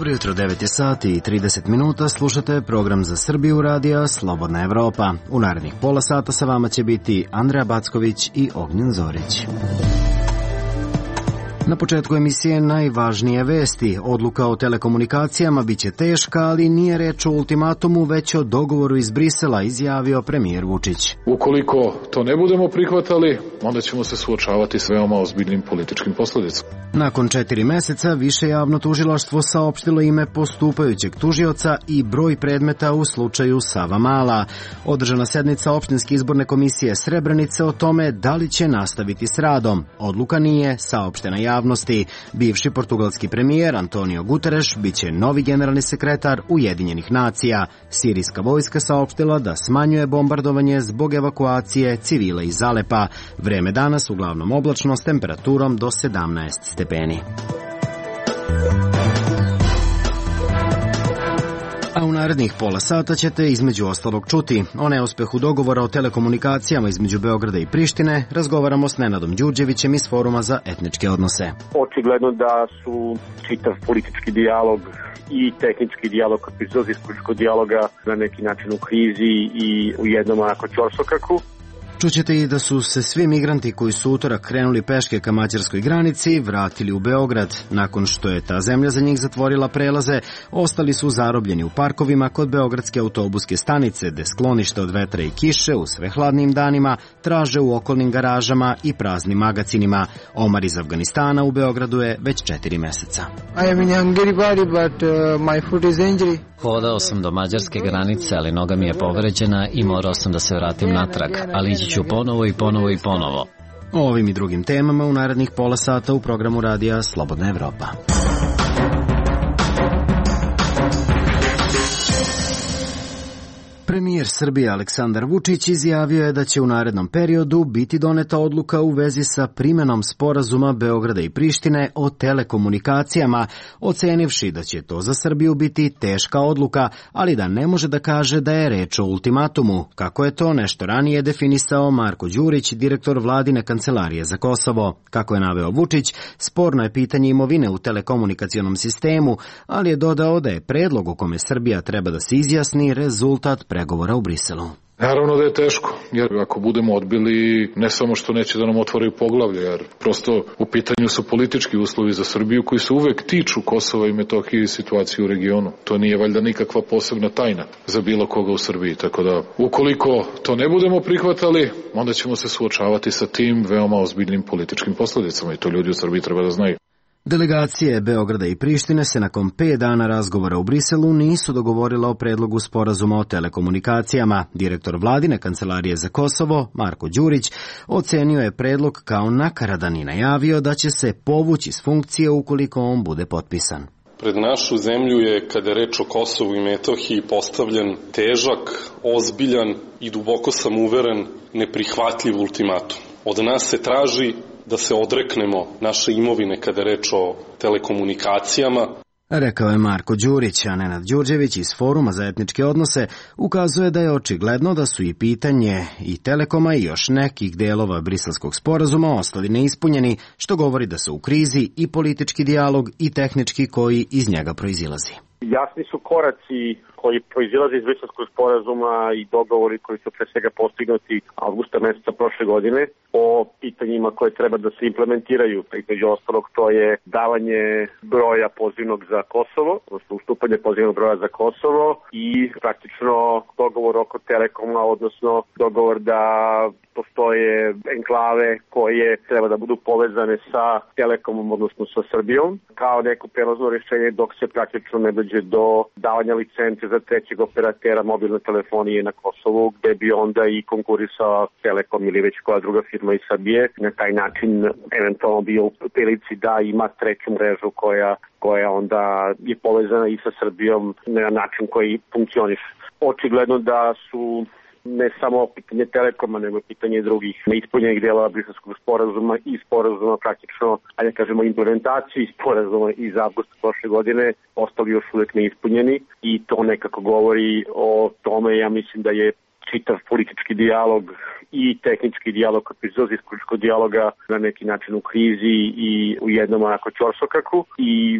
Dobro jutro, 9 je sati i 30 minuta, slušate program za Srbiju radija Slobodna Evropa. U narednih pola sata sa vama će biti Andreja Backović i Ognjen Zorić. Na početku emisije najvažnije vesti. Odluka o telekomunikacijama biće teška, ali nije reč o ultimatumu, već o dogovoru iz Brisela, izjavio premijer Vučić. Ukoliko to ne budemo prihvatali, onda ćemo se suočavati s veoma ozbiljnim političkim posledicama. Nakon 4 meseca, više javno tužilaštvo saopštilo ime postupajućeg tužioca i broj predmeta u slučaju Savamala. Održana sednica opštinske izborne komisije Srebrenice o tome da li će nastaviti s radom. Odluka nije saopštena javnosti. Bivši portugalski premijer Antonio Guterres biće novi generalni sekretar Ujedinjenih nacija. Sirijska vojska saopštila da smanjuje bombardovanje zbog evakuacije civila iz Alepa. Vreme danas uglavnom oblačno s temperaturom do 17 stepeni. A u narednih pola sata ćete između ostalog čuti o neuspehu dogovora o telekomunikacijama između Beograda i Prištine. Razgovaramo s Nenadom Đurđevićem iz Foruma za etničke odnose. Očigledno da su čitav politički dijalog i tehnički dijalog, kad proizilazi iz političkog dijaloga, na neki način u krizi i u jednom onako ćorsokaku. Čućete i da su se svi migranti koji su utorak krenuli peške ka mađarskoj granici vratili u Beograd. Nakon što je ta zemlja za njih zatvorila prelaze, ostali su zarobljeni u parkovima kod beogradske autobuske stanice, gde sklonište od vetra i kiše u sve hladnim danima traže u okolnim garažama i praznim magacinima. Omar iz Afganistana u Beogradu je već 4 meseca. I am in Hungary body, but my foot is injury. Hodao sam do mađarske granice, ali noga mi je povređena i morao sam da se vratim natrag, ali ići ću ponovo i ponovo i ponovo. O ovim i drugim temama u narednih pola sata u programu radija Slobodna Evropa. Premijer Srbije Aleksandar Vučić izjavio je da će u narednom periodu biti doneta odluka u vezi sa primenom sporazuma Beograda i Prištine o telekomunikacijama, ocenivši da će to za Srbiju biti teška odluka, ali da ne može da kaže da je reč o ultimatumu, kako je to nešto ranije definisao Marko Đurić, direktor Vladine kancelarije za Kosovo. Kako je naveo Vučić, sporno je pitanje imovine u telekomunikacionom sistemu, ali je dodao da je predlog u kome Srbija treba da se izjasni rezultat pregovora u Briselu. Naravno da je teško, jer ako budemo odbili, ne samo što neće da nam otvoraju poglavlje, jer prosto u pitanju su politički uslovi za Srbiju koji se uvek tiču Kosova i Metohije i situacije u regionu. To nije valjda nikakva posebna tajna za bilo koga u Srbiji, tako da ukoliko to ne budemo prihvatali, onda ćemo se suočavati sa tim veoma ozbiljnim političkim posledicama i to ljudi u Srbiji treba da znaju. Delegacije Beograda i Prištine se nakon 5 dana razgovora u Briselu nisu dogovorile o predlogu sporazuma o telekomunikacijama. Direktor Vladine kancelarije za Kosovo, Marko Đurić, ocenio je predlog kao nakaradan i najavio da će se povući s funkcije ukoliko on bude potpisan. Pred našu zemlju je, kada je reč o Kosovu i Metohiji, postavljen težak, ozbiljan i duboko sam uveren neprihvatljiv ultimatum. Od nas se traži da se odreknemo naše imovine kada je reč o telekomunikacijama. Rekao je Marko Đurić, a Nenad Đurđević iz Foruma za etničke odnose ukazuje da je očigledno da su i pitanje i Telekoma i još nekih delova briselskog sporazuma ostali neispunjeni, što govori da su u krizi i politički dijalog i tehnički koji iz njega proizilazi. Jasni su koraci koji proizilaze iz Briselskog sporazuma i dogovori koji su pre svega postignuti avgusta meseca prošle godine o pitanjima koje treba da se implementiraju. Između ostalog, to je davanje broja pozivnog za Kosovo, odnosno ustupanje pozivnog broja za Kosovo i praktično dogovor oko Telekoma, odnosno dogovor da postoje enklave koje treba da budu povezane sa Telekomom, odnosno sa Srbijom, kao neko prelazno rješenje dok se praktično ne dođe do davanja licence za trećeg operatera mobilne telefonije na Kosovu, gde bi onda i konkurisao Telekom ili već koja druga firma iz Srbije. Na taj način eventualno bio u prilici da ima treću mrežu koja onda je povezana i sa Srbijom na način koji funkcioniše. Očigledno da su ne samo pitanje Telekoma, nego pitanje drugih neispunjenih delova Briselskog sporazuma i sporazuma praktično, ajde kažemo, implementaciji sporazuma iz avgusta prošle godine ostali još uvek neispunjeni i to nekako govori o tome, ja mislim da je čitav politički dijalog i tehnički dijalog kad proizilazi iz političkog dijaloga na neki način u krizi i u jednom onako ćorsokaku i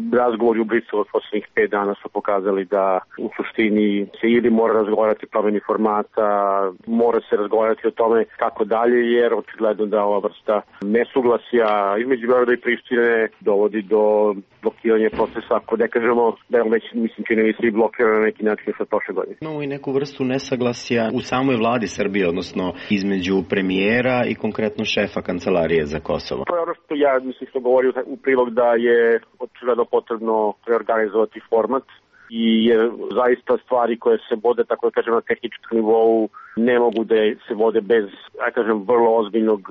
razgovori u Briselu od poslednjih 5 dana su pokazali da u suštini se ili mora razgovarati o promeni formata, mora se razgovarati o tome kako dalje, jer očigledno da ova vrsta nesuglasja između Beograda i Prištine dovodi do blokiranja procesa, ako ne kažemo da je već, mislim, čini mi se i blokirano na neki način sa prošle godine. Imamo i neku vrstu nesaglasja u samoj vladi Srbije, odnosno između premijera i konkretno šefa Kancelarije za Kosovo. To je ono što ja mislim što govorio u prilog da je očigledno potrebno reorganizovati format i jer zaista stvari koje se vode, tako da kažem, na tehničkom nivou ne mogu da se vode bez, ja kažem, vrlo ozbiljnog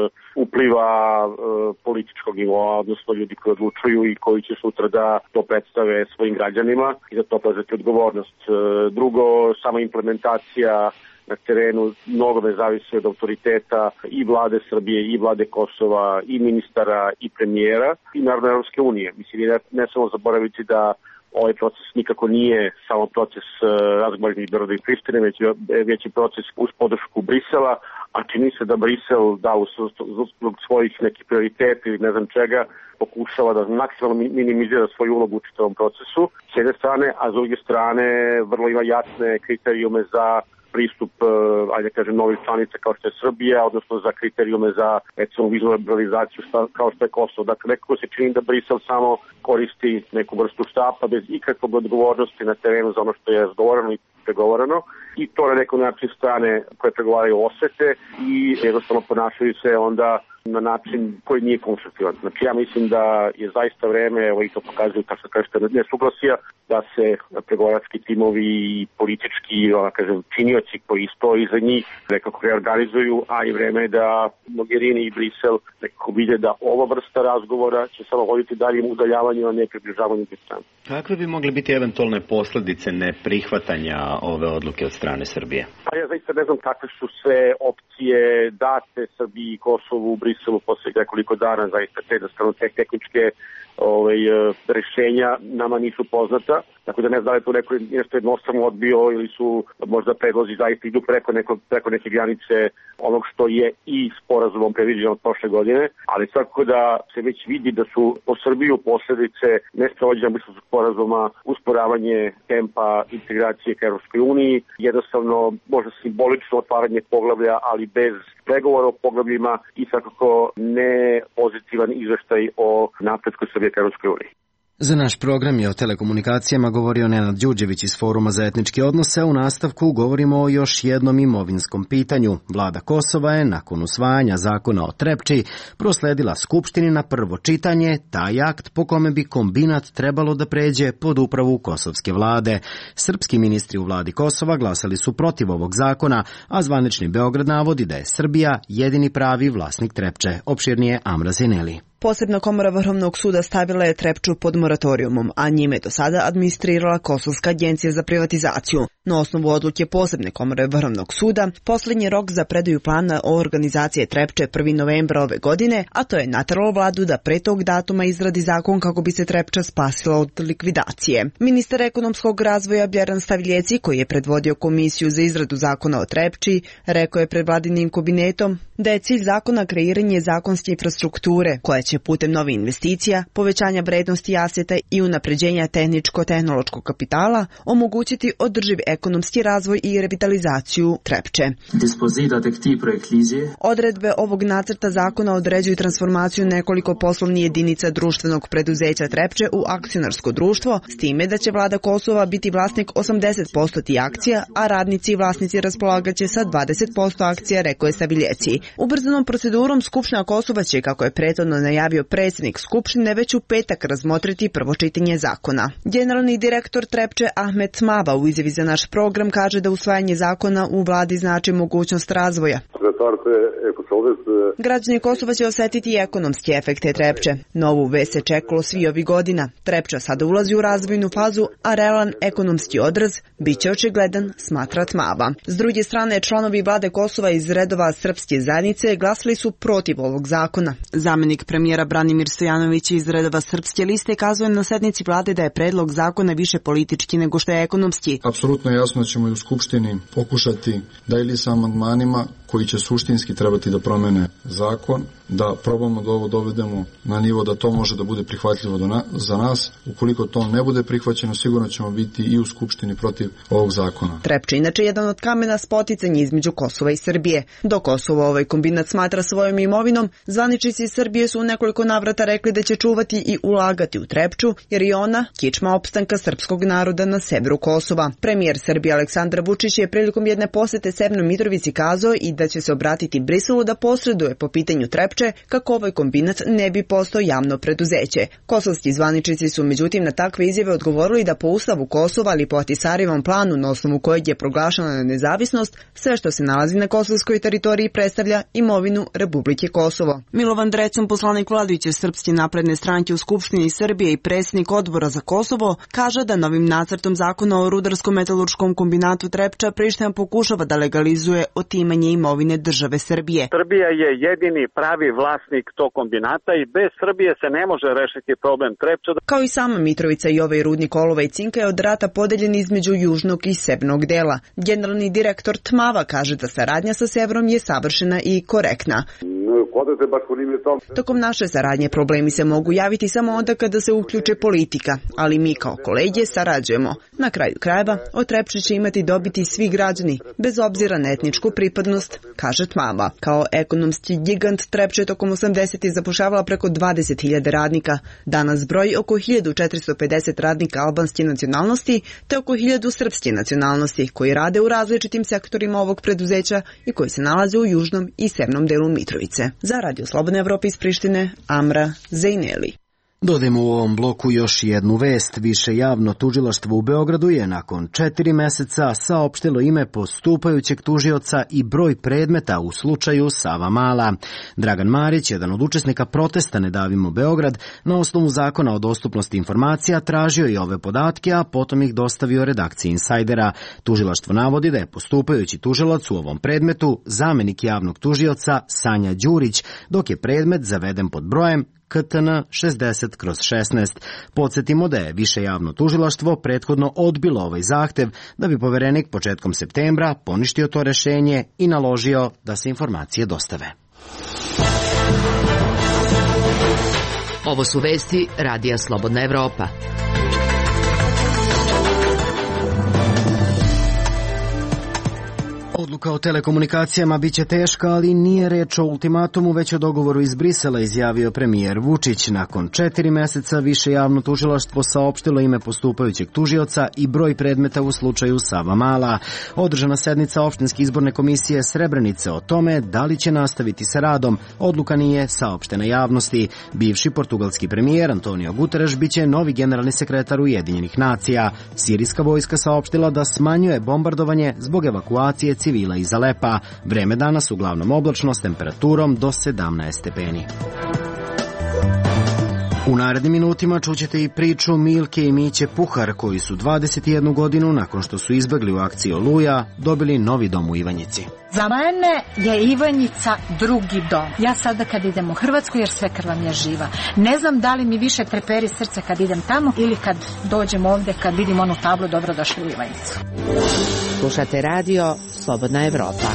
upliva političkog nivoa, odnosno ljudi koji odlučuju i koji će sutra da to predstave svojim građanima i da to preuzeti odgovornost. Drugo, sama implementacija na terenu mnogo me zavisi od autoriteta i vlade Srbije, i vlade Kosova, i ministara, i premijera, i naravno Europske unije. Mislim, ne samo zaboraviti da ovaj proces nikako nije samo proces razgovora između Beograda i Prištine, već i proces uz podršku Brisela, a čini se da Brisel da zbog svojih nekih prioriteta ili ne znam čega pokušava da maksimalno minimizira svoju ulogu u čitavom procesu, s jedne strane, a s druge strane vrlo ima jasne kriterijume za pristup, ajde kažem, novih članica kao što je Srbija, odnosno za kriterijume za, recimo, viznu liberalizaciju kao što je Kosovo. Dakle, nekako se čini da Brisel samo koristi neku vrstu štapa bez ikakvog odgovornosti na terenu za ono što je razgovoreno i pregovoreno i to na nekom način strane koje pregovaraju osete i jednostavno ponašaju se onda na način koji nije konstruktivan. Znači ja mislim da je zaista vreme, evo i to pokazuju kao što kažete nesuglasja, da se pregovarački timovi i politički, kažem, činioci koji stoji iza njih nekako reorganizuju, a i vreme je da Mogherini i Brisel nekako vide da ova vrsta razgovora će samo voditi daljem udaljavanju, a ne približavanju te strane. Kakve bi mogle biti eventualne posledice neprihvatanja ove odluke od strane Srbije? Pa ja zaista ne znam kakve su sve opcije date Srbiji i Kosovu u Briselu posle nekoliko dana, zaista te jednostavno tehničke rešenja nama nisu poznata, tako da ne znam da li to neko nešto jednostavno odbio ili su možda predlozi zaista idu preko neke granice onog što je i sporazumom predviđeno od prošle godine, ali svakako da se već vidi da su po Srbiju posledice nesprovođenja briselskog sporazuma usporavanje tempa integracije ka Europskoj uniji, jednostavno možda simbolično otvaranje poglavlja, ali bez pregovora o poglavljima i svakako ne pozitivan izveštaj o napretku Srbije ka Europskoj uniji. Za naš program je o telekomunikacijama govorio Nenad Đurđević iz Foruma za etničke odnose. U nastavku govorimo o još jednom imovinskom pitanju. Vlada Kosova je nakon usvajanja zakona o Trepči prosledila Skupštini na prvo čitanje taj akt po kome bi kombinat trebalo da pređe pod upravu kosovske vlade. Srpski ministri u vladi Kosova glasali su protiv ovog zakona, a zvanični Beograd navodi da je Srbija jedini pravi vlasnik Trepče. Opširnije Amra Zineli. Posebna komora Vrhovnog suda stavila je Trepču pod moratorijumom, a njime do sada administrirala Kosovska agencija za privatizaciju. Na osnovu odluke posebne komore Vrhovnog suda, poslednji rok za predaju plana o organizaciji Trepče 1. novembra ove godine, a to je nateralo vladu da pre tog datuma izradi zakon kako bi se Trepča spasila od likvidacije. Ministar ekonomskog razvoja Bjeran Stavljeci, koji je predvodio komisiju za izradu zakona o Trepči, rekao je pred vladinim kabinetom da je cilj zakona kreiranje zakonske infrastrukture koja će putem nove investicija, povećanja vrednosti aseta i unapređenja tehničko-tehnološkog kapitala omogućiti održiv ekonomski razvoj i revitalizaciju Trepče. Odredbe ovog nacrta zakona određuju transformaciju nekoliko poslovnih jedinica društvenog preduzeća Trepče u akcionarsko društvo, s time da će vlada Kosova biti vlasnik 80% tih akcija, a radnici i vlasnici raspolagaće sa 20% akcija, rekao je Stavljeci. Ubrzanom procedurom Skupština Kosova će, kako je prethodno najavio predsjednik Skupštine, već u petak razmotriti prvo čitanje zakona. Generalni direktor Trepče Ahmet Smava u izjavi za naš program kaže da usvajanje zakona u vladi znači mogućnost razvoja. Građani Kosova će osetiti ekonomske efekte Trepče. Novu vest se čekalo svi ovih godina. Trepča sada ulazi u razvojnu fazu, a realan ekonomski odraz biće očigledan, smatra Smava. S druge strane, članovi vlade Kosova iz redova srpske zajednice glasali su protiv ovog zakona. Zamenik premijera Branimir Stojanović iz redova Srpske liste kazuje na sednici vlade da je predlog zakona više politički nego što je ekonomski. Apsolutno jasno ćemo i u Skupštini pokušati da ili sa amandmanima koji će suštinski trebati da promene zakon, da probamo da ovo dovedemo na nivo da to može da bude prihvatljivo za nas. Ukoliko to ne bude prihvaćeno, sigurno ćemo biti i u Skupštini protiv ovog zakona. Trepča inače jedan od kamena spoticanja između Kosova i Srbije. Do Kosova ovaj kombinat smatra svojom imovinom, zvaničnici Srbije su u nekoliko navrata rekli da će čuvati i ulagati u Trepču, jer je ona kičma opstanka srpskog naroda na severu Kosova. Premijer Srbije Aleksandar Vučić je prilikom jedne posete Severnoj Mitrovici kazao i da će se obratiti Briselu da posreduje po pitanju Trepče kako ovaj kombinat ne bi postao javno preduzeće. Kosovski zvaničnici su međutim na takve izjave odgovorili da po ustavu Kosova, ali po Ahtisarijevom planu na osnovu kojeg je proglašena nezavisnost, sve što se nalazi na kosovskoj teritoriji predstavlja imovinu Republike Kosovo. Milovan Drecun, poslanik vladajuće Srpske napredne stranke u Skupštini Srbije i predsjednik odbora za Kosovo, kaže da novim nacrtom zakona o rudarsko-metalurškom kombinatu Trepča Priština pokušava da legalizuje otimanje imovine države Srbije. Srbija je jedini pravi vlasnik tog kombinata i bez Srbije se ne može rešiti problem Trepča. Kao i sama Mitrovica i ovaj rudnik olova i cinka je od rata podeljen između južnog i severnog dela. Generalni direktor Tmava kaže da saradnja sa severom je savršena i korektna. Tokom naše saradnje problemi se mogu javiti samo onda kada se uključe politika, ali mi kao kolege sarađujemo. Na kraju krajeva, od Trepče će imati dobiti svi građani, bez obzira na etničku pripadnost, kaže Tmava. Kao ekonomski gigant Trepče tokom 80. zapošljavala preko 20.000 radnika. Danas broji oko 1450 radnika albanske nacionalnosti te oko 1000 srpske nacionalnosti koji rade u različitim sektorima ovog preduzeća i koji se nalaze u južnom i severnom delu Mitrovice. Za Radio Slobodna Evropa iz Prištine, Amra Zejneli. Dodajemo u ovom bloku još jednu vest. Više javno tužilaštvo u Beogradu je nakon 4 meseca saopštilo ime postupajućeg tužioca i broj predmeta u slučaju Savamala. Dragan Marić, jedan od učesnika protesta Ne davimo Beograd, na osnovu zakona o dostupnosti informacija tražio i ove podatke, a potom ih dostavio redakciji Insajdera. Tužilaštvo navodi da je postupajući tužilac u ovom predmetu zamenik javnog tužioca Sanja Đurić, dok je predmet zaveden pod brojem KTN 60/16. Podsjetimo da je više javno tužilaštvo prethodno odbilo ovaj zahtev da bi poverenik početkom septembra poništio to rešenje i naložio da se informacije dostave. Ovo su vesti Radija Slobodna Evropa. Odluka o telekomunikacijama biće teška, ali nije reč o ultimatumu, već o dogovoru iz Brisela, izjavio premijer Vučić. Nakon 4 meseca više javno tužilaštvo saopštilo ime postupajućeg tužioca i broj predmeta u slučaju Savamala. Održana sednica opštinske izborne komisije Srebrenice o tome da li će nastaviti sa radom, odluka nije saopštena javnosti. Bivši portugalski premijer Antonio Guterres biće novi generalni sekretar Ujedinjenih nacija. Sirijska vojska saopštila da smanjuje bombardovanje zbog evakuacije civila iz Alepa. Vreme danas uglavnom oblačno s temperaturom do 17 stepeni. U narednim minutima čućete i priču Milke i Miće Puhar, koji su 21 godinu nakon što su izbegli u akciji Oluja dobili novi dom u Ivanjici. Za mene je Ivanjica drugi dom. Ja sada kad idem u Hrvatsku, jer sve krva mi je živa, ne znam da li mi više treperi srce kad idem tamo ili kad dođem ovde, kad vidim onu tablu Dobrodošli u Ivanjicu. Slušate radio Slobodna Evropa.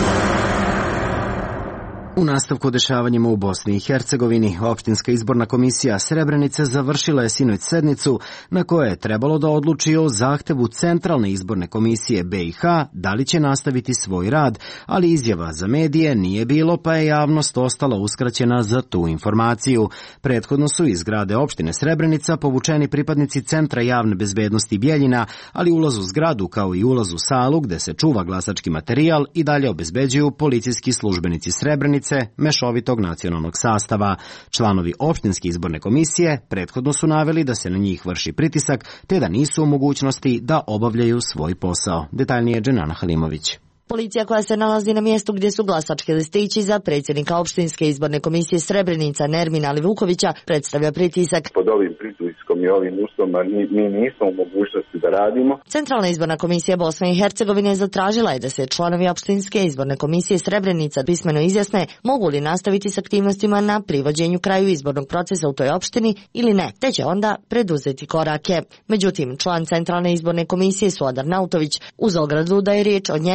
U nastavku dešavanjima u Bosni i Hercegovini, opštinska izborna komisija Srebrenice završila je sinoć sednicu na kojoj je trebalo da odluči o zahtevu Centralne izborne komisije BiH da li će nastaviti svoj rad, ali izjava za medije nije bilo, pa je javnost ostala uskraćena za tu informaciju. Prethodno su iz zgrade opštine Srebrenica povučeni pripadnici Centra javne bezbednosti Bjeljina, ali ulaz u zgradu kao i ulaz u salu gde se čuva glasački materijal i dalje obezbeđuju policijski službenici Srebrenice mešovitog nacionalnog sastava. Članovi opštinske izborne komisije prethodno su naveli da se na njih vrši pritisak te da nisu u mogućnosti da obavljaju svoj posao. Detaljnije Dženana Halimović. Policija koja se nalazi na mjestu gdje su glasački listići za predsjednika opštinske izborne komisije Srebrenica Nermina Livukovića predstavlja pritisak. Pod ovim pritiskom i ovim uslovima mi nismo u mogućnosti da radimo. Centralna izborna komisija Bosne i Hercegovine zatražila je da se članovi opštinske izborne komisije Srebrenica pismeno izjasne mogu li nastaviti s aktivnostima na privođenju kraju izbornog procesa u toj opštini ili ne, te će onda preduzeti korake. Međutim, član Centralne izborne komisije Suadar Nautović uz ogradu da je riječ o njegovom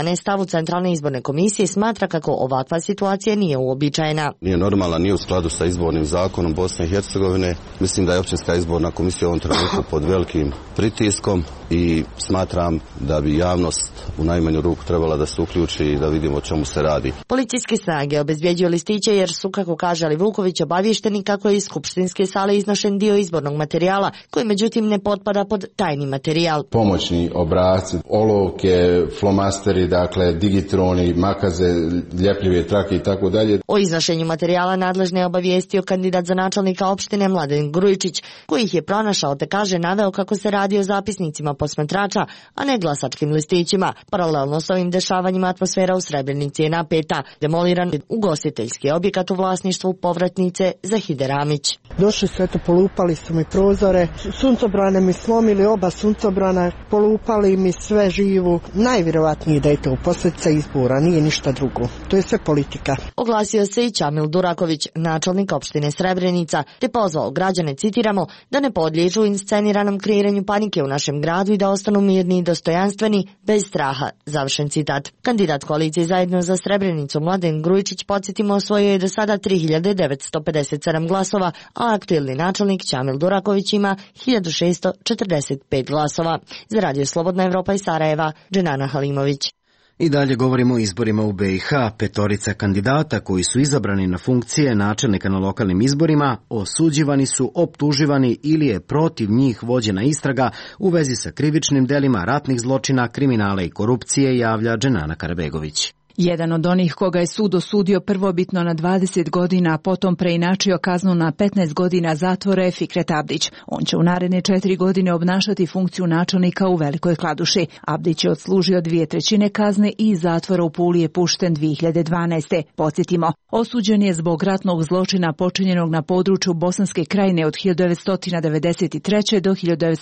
strane, stav u Centralne izborne komisije smatra kako ovakva situacija nije uobičajena. Nije normalna, nije u skladu sa izbornim zakonom Bosne i Hercegovine. Mislim da je općinska izborna komisija u ovom trenutku pod velikim pritiskom i smatram da bi javnost u najmanju ruku trebala da se uključi i da vidimo o čemu se radi. Policijske snage obezbjeđuju listiće jer su, kako kaže Ali Vuković, obavješteni kako je iz skupštinske sale iznošen dio izbornog materijala, koji međutim ne potpada pod tajni materijal. Pomoćni obrasci, olovke, flomasteri, dakle digitroni, makaze, ljepljive trake i tako dalje. O iznošenju materijala nadležne je obavijestio kandidat za načelnika opštine Mladen Grujičić, koji ih je pronašao te kaže naveo kako se radi o zapisnicima posmatrača, a ne glasačkim listićima. Paralelno s ovim dešavanjima atmosfera u Srebrenici je napeta. Demoliran ugostiteljski objekat u vlasništvu povratnice Zahide Ramić. Došli su, eto, polupali su mi prozore, suncobrane mi slomili, oba suncobrana, polupali mi sve živu. Najvjerovatnije da je to posljedica izbora, nije ništa drugo. To je sve politika. Oglasio se i Čamil Duraković, načelnik opštine Srebrenica, te pozvao građane, citiramo, da ne podliježu insceniranom kreiranju panike u našem gradu i da ostanu mirni i dostojanstveni, bez straha. Završen citat. Kandidat koalicije Zajedno za Srebrenicu Mladen Grujičić, podsjetimo, osvojio je do sada 3957 glasova, a aktuelni načelnik Čamil Duraković ima 1645 glasova. Za Radio Slobodna Evropa iz Sarajeva, Dženana Halimović. I dalje govorimo o izborima u BiH. 5 kandidata koji su izabrani na funkcije načelnika na lokalnim izborima osuđivani su, optuživani ili je protiv njih vođena istraga u vezi sa krivičnim delima ratnih zločina, kriminala i korupcije, javlja Dženana Karabegović. Jedan od onih koga je sud osudio prvobitno na 20 godina, a potom preinačio kaznu na 15 godina zatvora je Fikret Abdić. On će u naredne 4 godine obnašati funkciju načelnika u Velikoj Kladuši. Abdić je odslužio 2/3 kazne i iz zatvora u Puli je pušten 2012. Podsjetimo, osuđen je zbog ratnog zločina počinjenog na području Bosanske Krajine od 1993. do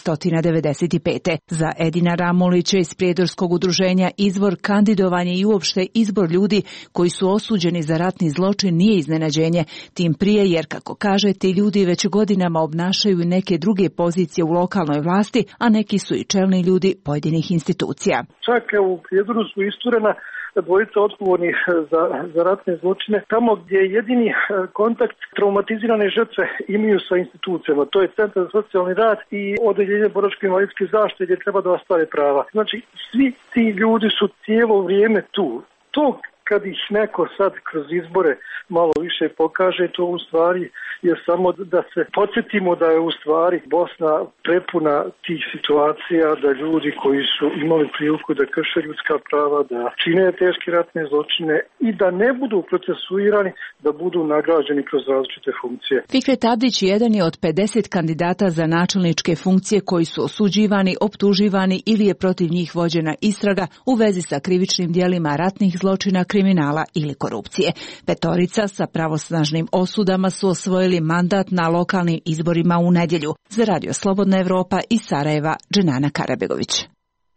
1995. Za Edina Ramulića iz Prijedorskog udruženja Izvor, kandidovanje i uopšte izbor ljudi koji su osuđeni za ratni zločin nije iznenađenje, tim prije jer, kako kaže, ti ljudi već godinama obnašaju neke druge pozicije u lokalnoj vlasti, a neki su i čelni ljudi pojedinih institucija. Čak u Prijedoru su isturena dvojica odgovornih za ratne zločine, tamo gdje je jedini kontakt traumatizirane žrtve imaju sa institucijama. To je Centar za socijalni rad i Odeljenje boračko-invalidske zaštite gdje treba da ostvare prava. Znači, svi ti ljudi su cijelo vrijeme tu. To kad ih neko sad kroz izbore malo više pokaže, to u stvari je samo da se podsjetimo da je u stvari Bosna prepuna tih situacija, da ljudi koji su imali priliku da krše ljudska prava, da čine teške ratne zločine i da ne budu procesuirani, da budu nagrađeni kroz različite funkcije. Fikret Abdić jedan je od 50 kandidata za načelničke funkcije koji su osuđivani, optuživani ili je protiv njih vođena istraga u vezi sa krivičnim djelima ratnih zločina, kriminala ili korupcije. 5 sa pravosnažnim osudama su osvojili mandat na lokalnim izborima u nedjelju. Za Radio Slobodna Evropa iz Sarajeva, Dženana Karabegović.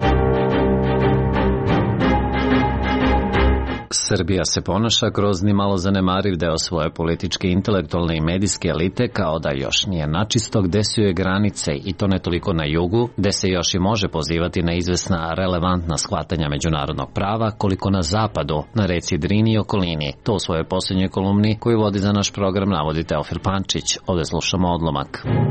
Srbija se ponaša kroz nimalo zanemariv deo svoje političke, intelektualne i medijske elite kao da još nije načisto gde su joj granice, i to ne toliko na jugu, gde se još i može pozivati na izvesna relevantna shvatanja međunarodnog prava, koliko na zapadu, na reci Drini i okolini. To u svojoj posljednjoj kolumni koju vodi za naš program navodi Teofil Pančić. Ovdje slušamo odlomak.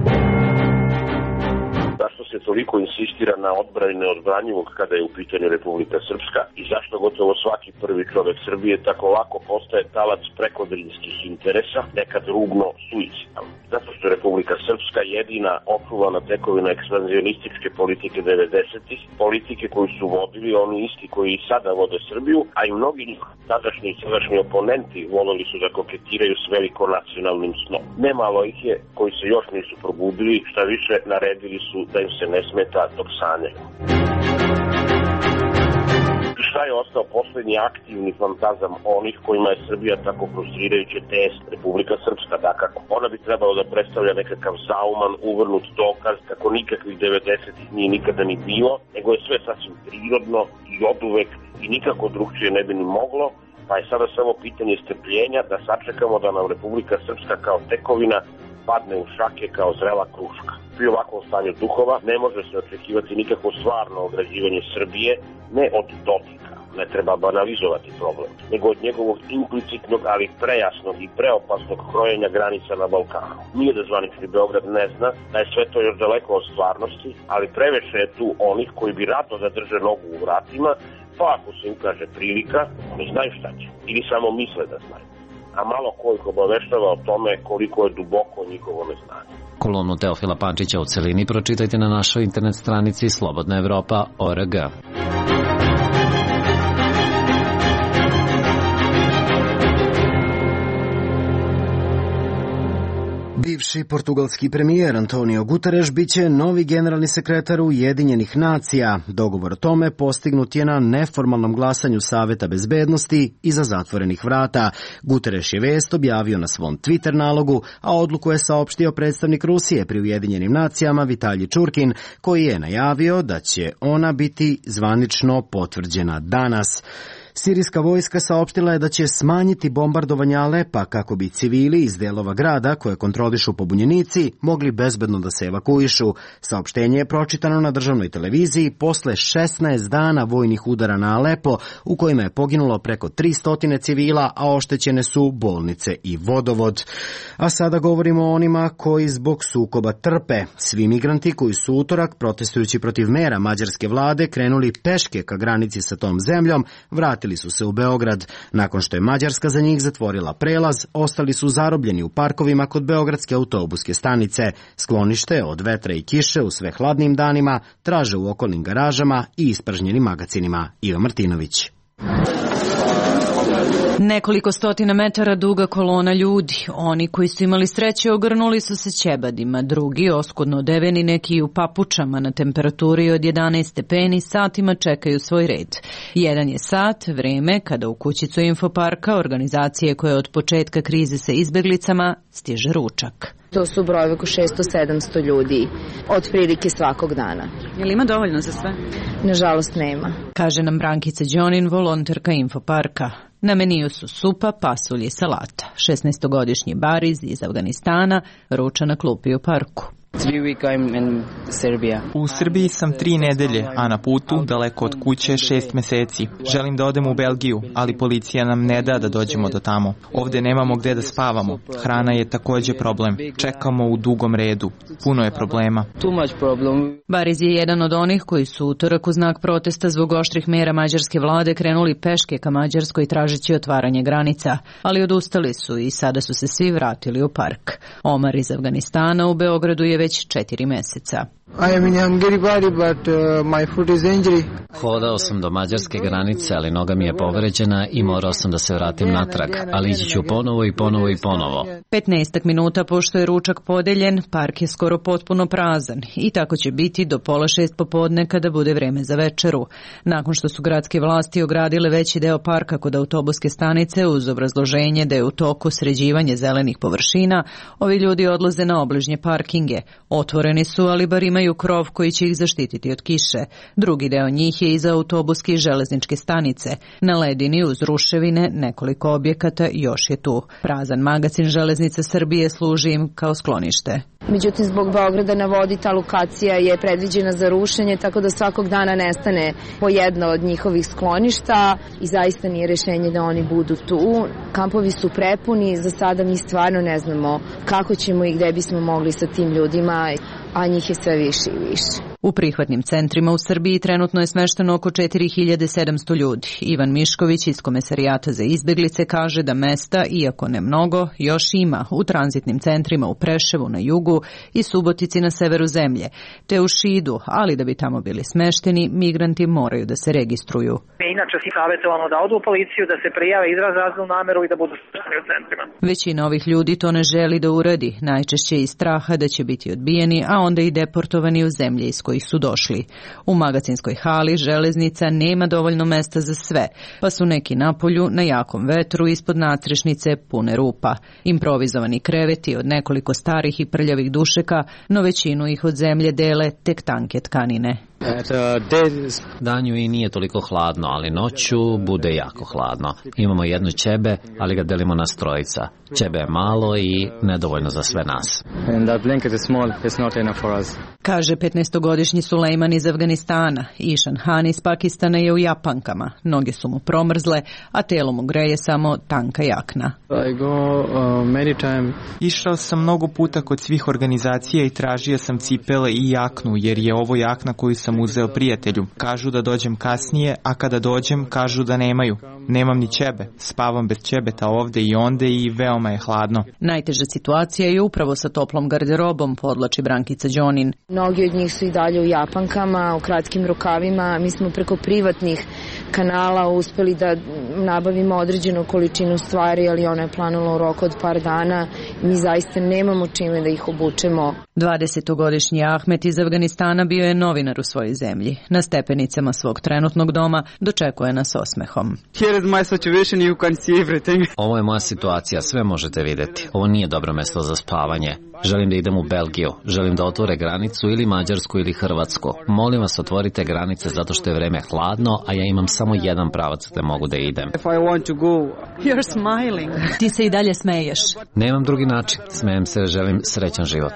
Toliko insistira na odbrani neodbranjivog kada je u pitanju Republika Srpska i zašto gotovo svaki prvi čovjek Srbije tako lako postaje talac prekodrinskih interesa, nekad rugno suicidalno. Zato što je Republika Srpska jedina očuvana tekovina ekspanzionističke politike 90-ih, politike koju su vodili oni isti koji i sada vode Srbiju, a i mnogi tadašnji i sadašnji oponenti voleli su da koketiraju s veliko nacionalnim snom. Nemalo ih je koji se još nisu probudili, šta više naredili su da im se ne smeta dok sanjaju. Šta je ostao posljednji aktivni fantazam onih kojima je Srbija tako frustrirajuće test Republika Srpska, dakako. Ona bi trebalo da predstavlja nekakav zauman, uvrnut dokaz kako nikakvih 90-ih nije nikada ni bilo, nego je sve sasvim prirodno i oduvek i nikako drugčije ne bi ni moglo, pa je sada samo pitanje strpljenja da sačekamo da nam Republika Srpska kao tekovina padne u šake kao zrela kruška. Pri ovakvom stanju duhova ne može se očekivati nikakvo stvarno ograđivanje Srbije, ne od Dodika, Ne treba banalizovati problem, nego od njegovog implicitnog, ali prejasnog i preopasnog krojenja granica na Balkanu. Nije da zvanični Beograd ne zna da je sve to još daleko od stvarnosti, ali previše je tu onih koji bi rado da drže nogu u vratima, pa ako se ukaže prilika, oni znaju šta će. Ili samo misle da znaju. A malo ko ih obaveštava o tome koliko je duboko njihovo neznanje. Kolumnu Teofila Pančića u celini pročitajte na našoj internet stranici slobodnaevropa.org. Bivši portugalski premijer Antonio Guterres biće novi generalni sekretar Ujedinjenih nacija. Dogovor o tome postignut je na neformalnom glasanju Saveta bezbednosti iza zatvorenih vrata. Guterres je vest objavio na svom Twitter nalogu, a odluku je saopštio predstavnik Rusije pri Ujedinjenim nacijama Vitalij Čurkin, koji je najavio da će ona biti zvanično potvrđena danas. Sirijska vojska saopštila je da će smanjiti bombardovanje Alepa kako bi civili iz delova grada koje kontrolišu pobunjenici mogli bezbedno da se evakuišu. Saopštenje je pročitano na državnoj televiziji posle 16 dana vojnih udara na Alepo u kojima je poginulo preko 300 civila, a oštećene su bolnice i vodovod. A sada govorimo o onima koji zbog sukoba trpe. Svi migranti koji su utorak, protestujući protiv mera mađarske vlade, krenuli peške ka granici sa tom zemljom, vratili su se u Beograd. Nakon što je Mađarska za njih zatvorila prelaz, ostali su zarobljeni u parkovima kod beogradske autobuske stanice. Sklonište od vetra i kiše u sve hladnim danima traže u okolnim garažama i ispražnjenim magacinima. Iva Martinović. Nekoliko stotina metara duga kolona ljudi. Oni koji su imali sreće ogrnuli su se ćebadima, drugi oskudno odeveni, neki u papučama na temperaturi od 11 stepeni satima čekaju svoj red. Jedan je sat, vreme kada u kućicu Infoparka, organizacije koja je od početka krize sa izbeglicama, stiže ručak. To su brojevi oko 600-700 ljudi, otprilike svakog dana. Je li ima dovoljno za sve? Nažalost nema. Kaže nam Brankica Đonin, volonterka Infoparka. Na meniju su supa, pasulj i salata. 16-godišnji Bariz iz Afganistana ruča na klupi u parku. U Srbiji sam 3 nedelje, a na putu, daleko od kuće, 6 meseci. Želim da odem u Belgiju, ali policija nam ne da da dođemo do tamo. Ovde nemamo gde da spavamo. Hrana je takođe problem. Čekamo u dugom redu. Puno je problema. Bariz je jedan od onih koji su utorak u znak protesta zbog oštrih mera mađarske vlade krenuli peške ka Mađarskoj tražeći otvaranje granica, ali odustali su i sada su se svi vratili u park. Omar iz Afganistana u Beogradu je već 4 meseca. Hodao sam do mađarske granice, ali noga mi je povređena i morao sam da se vratim natrag, ali ići ću ponovo i ponovo i ponovo. 15 minuta pošto je ručak podeljen, park je skoro potpuno prazan i tako će biti do 5:30 popodne kada bude vreme za večeru. Nakon što su gradske vlasti ogradile veći deo parka kod autobuske stanice uz obrazloženje da je u toku sređivanje zelenih površina, ovi ljudi odlaze na obližnje parkinge. Otvoreni su, ali bar imaju krov koji će ih zaštititi od kiše. Drugi deo njih je iza autobuske i železničke stanice. Na ledini uz ruševine nekoliko objekata još je tu. Prazan magacin Železnice Srbije služi im kao sklonište. Međutim, zbog Beograda na vodi ta lokacija je predviđena za rušenje, tako da svakog dana nestane po jedno od njihovih skloništa i zaista nije rešenje da oni budu tu. Kampovi su prepuni, za sada mi stvarno ne znamo kako ćemo i gde bismo mogli sa tim ljudima, a njih je sve više i više. U prihvatnim centrima u Srbiji trenutno je smešteno oko 4700 ljudi. Ivan Mišković iz Komesarijata za izbeglice kaže da mesta, iako ne mnogo, još ima u tranzitnim centrima u Preševu na jugu i Subotici na severu zemlje, te u Šidu, ali da bi tamo bili smešteni, migranti moraju da se registruju. Inače si savjetovano da odu u policiju, da se prijave, izraze raznu nameru i da budu smešteni u centrima. Većina ovih ljudi to ne želi da uradi, najčešće iz straha da će biti odbijeni, a onda i deportovani u zemlje iz kojih su došli. U magacinskoj hali železnica nema dovoljno mesta za sve, pa su neki napolju na jakom vetru ispod nadstrešnice pune rupa. Improvizovani kreveti od nekoliko starih i prljavih dušeka, no većinu ih od zemlje dele tek tanke tkanine. Danju i nije toliko hladno, ali noću bude jako hladno. Imamo jedno ćebe, ali ga delimo na trojica. Ćebe je malo i nedovoljno za sve nas. Kaže 15-godišnji Sulejman iz Afganistana. Išan Han iz Pakistana je u japankama. Noge su mu promrzle, a telo mu greje samo tanka jakna. Išao sam mnogo puta kod svih organizacija i tražio sam cipele i jaknu, jer je ovo jakna koju sam uzeo prijatelju. Kažu da dođem kasnije, a kada dođem kažu da nemaju. Nemam ni ćebe. Spavam bez ćebeta ovde i onde i veoma je hladno. Najteža situacija je upravo sa toplom garderobom, podlači Brankica Đonin. Mnogi od njih su i dalje u japankama, u kratkim rukavima. Mi smo preko privatnih kanala uspeli da nabavimo određenu količinu stvari, ali ona je planula u roku od par dana. Mi zaista nemamo čime da ih obučemo. 20-godišnji Ahmet iz Afganistana bio je novinar u svojoj zemlji. Na stepenicama svog trenutnog doma dočekuje nas osmehom. Ovo je moja situacija, sve možete vidjeti. Ovo nije dobro mesto za spavanje. Želim da idem u Belgiju, želim da otvore granicu ili Mađarsku ili Hrvatsku. Molim vas, otvorite granice zato što je vreme hladno, a ja imam samo jedan pravac da mogu da idem. Ti se i dalje smeješ. Nemam drugi način, smejem se, želim srećan život.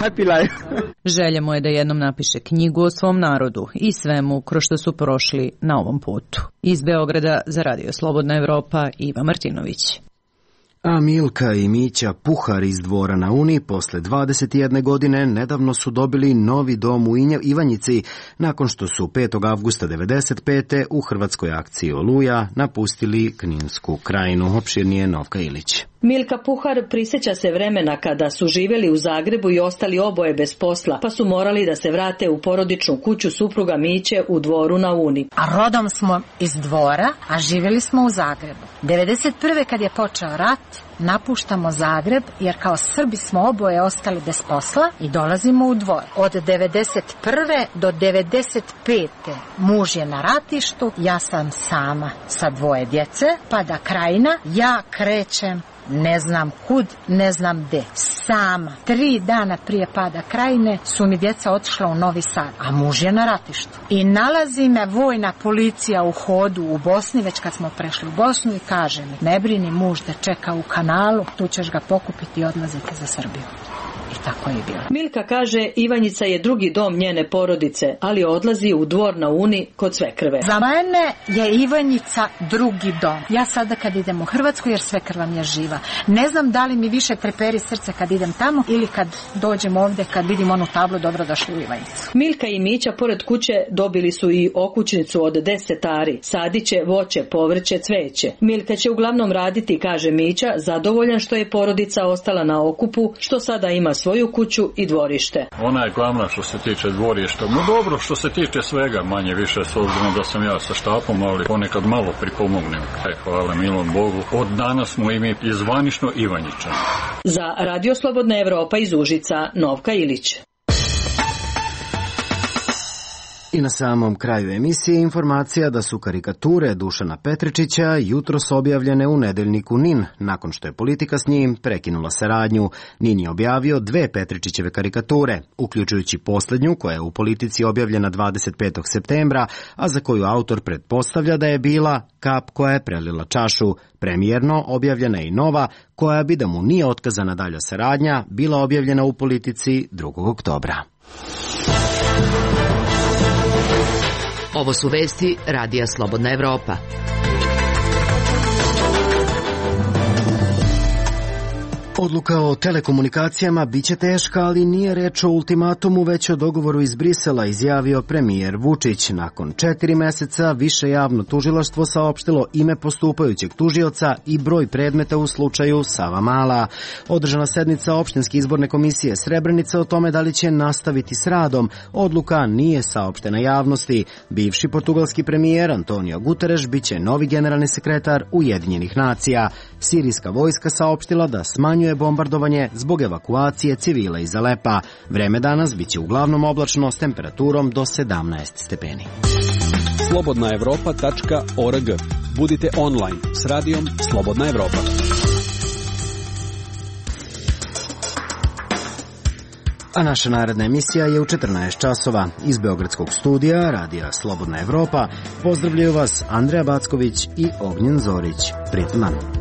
Želja mu je da jednom napiše knjigu o svom narodu i svemu kroz što su prošli na ovom putu. Iz Beograda za Radio Slobodna Evropa, Iva Martinović. A Milka i Mića Puhar iz Dvora na Uni posle 21 godine nedavno su dobili novi dom u Ivanjici nakon što su 5. avgusta 1995. u hrvatskoj akciji Oluja napustili Kninsku krajinu. Opširnije Novka Ilić. Milka Puhar prisjeća se vremena kada su živjeli u Zagrebu i ostali oboje bez posla, pa su morali da se vrate u porodičnu kuću supruga Miće u Dvoru na Uni. A rodom smo iz Dvora, a živjeli smo u Zagrebu. 1991. kad je počeo rat, napuštamo Zagreb jer kao Srbi smo oboje ostali bez posla i dolazimo u Dvor. Od 1991. do 1995. muž je na ratištu, ja sam sama sa 2 djece, pada Krajina, ja krećem ne znam kud, ne znam gde. Sama. 3 dana prije pada Krajine su mi djeca otišla u Novi Sad, a muž je na ratištu. I nalazi me vojna policija u hodu u Bosni, već kad smo prešli u Bosnu, i kaže mi, ne brini, muž te čeka u kanalu, tu ćeš ga pokupiti i odlaziti za Srbiju. I tako je bilo. Milka kaže, Ivanjica je drugi dom njene porodice, ali odlazi u Dvor na Uni kod svekrve. Za mene je Ivanjica drugi dom. Ja sada kad idem u Hrvatsku, jer svekrva mi je živa, ne znam da li mi više treperi srce kad idem tamo ili kad dođem ovde, kad vidim onu tablu dobrodošli u Ivanjicu. Milka i Mića pored kuće dobili su i okućnicu od 10 ari. Sadiće, voće, povrće, cveće. Milka će uglavnom raditi, kaže Mića, zadovoljan što je porodica ostala na okupu, što sada ima svoju kuću i dvorište. Ona je glavna što se tiče dvorišta. No dobro, što se tiče svega, manje više, s obzirom da sam ja sa štapom, ali ponekad malo pripomognem. Hvala milom Bogu. Od danas smo i mi zvanično Ivanjičani. Za Radio Slobodna Evropa iz Užica, Novka Ilić. I na samom kraju emisije informacija da su karikature Dušana Petričića jutros objavljene u nedeljniku NIN, nakon što je Politika s njim prekinula saradnju. NIN je objavio 2 Petričićeve karikature, uključujući posljednju koja je u Politici objavljena 25. septembra, a za koju autor pretpostavlja da je bila kap koja je prelila čašu. Premijerno objavljena je i nova, koja bi, da mu nije otkazana dalja saradnja, bila objavljena u Politici 2. oktobra. Ovo su vesti Radija Slobodna Evropa. Odluka o telekomunikacijama biće teška, ali nije reč o ultimatumu, već o dogovoru iz Brisela, izjavio premijer Vučić. Nakon 4 meseca više javno tužilaštvo saopštilo ime postupajućeg tužioca i broj predmeta u slučaju Savamala. Održana sednica opštinske izborne komisije Srebrenica o tome da li će nastaviti s radom. Odluka nije saopštena javnosti. Bivši portugalski premijer Antonio Guterres biće novi generalni sekretar Ujedinjenih nacija. Sirijska vojska saopštila da smanjuje bombardovanje zbog evakuacije civila iz Alepa. Vreme danas biće uglavnom oblačno s temperaturom do 17 stepeni. slobodnaevropa.org. Budite online s radijom Slobodna Evropa. A naša naredna emisija je u 14 časova. Iz Beogradskog studija Radija Slobodna Evropa pozdravljaju vas Andreja Backović i Ognjen Zorić. Prijatno nam.